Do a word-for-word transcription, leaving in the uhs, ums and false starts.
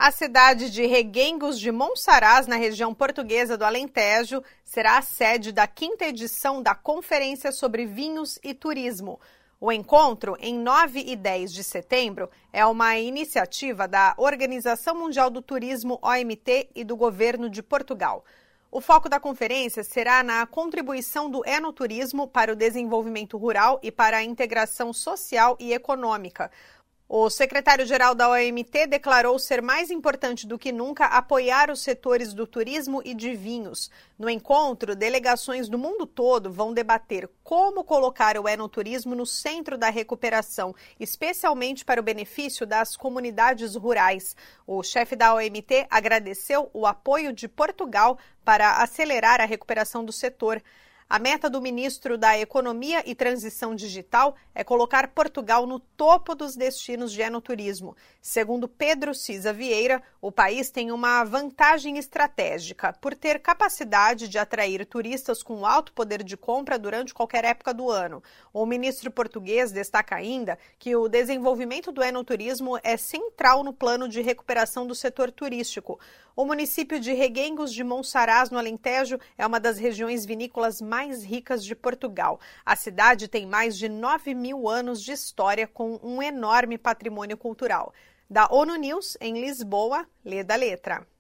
A cidade de Reguengos de Monsaraz, na região portuguesa do Alentejo, será a sede da quinta edição da Conferência sobre Vinhos e Turismo. O encontro, em nove e dez de setembro, é uma iniciativa da Organização Mundial do Turismo, O M T, e do Governo de Portugal. O foco da conferência será na contribuição do enoturismo para o desenvolvimento rural e para a integração social e econômica. O secretário-geral da O M T declarou ser mais importante do que nunca apoiar os setores do turismo e de vinhos. No encontro, delegações do mundo todo vão debater como colocar o enoturismo no centro da recuperação, especialmente para o benefício das comunidades rurais. O chefe da O M T agradeceu o apoio de Portugal para acelerar a recuperação do setor. A meta do ministro da Economia e Transição Digital é colocar Portugal no topo dos destinos de enoturismo. Segundo Pedro Cisa Vieira, o país tem uma vantagem estratégica por ter capacidade de atrair turistas com alto poder de compra durante qualquer época do ano. O ministro português destaca ainda que o desenvolvimento do enoturismo é central no plano de recuperação do setor turístico. O município de Reguengos de Monsaraz, no Alentejo, é uma das regiões vinícolas mais ricas de Portugal. A cidade tem mais de nove mil anos de história, com um enorme patrimônio cultural. Da ONU News, em Lisboa, Leda Letra.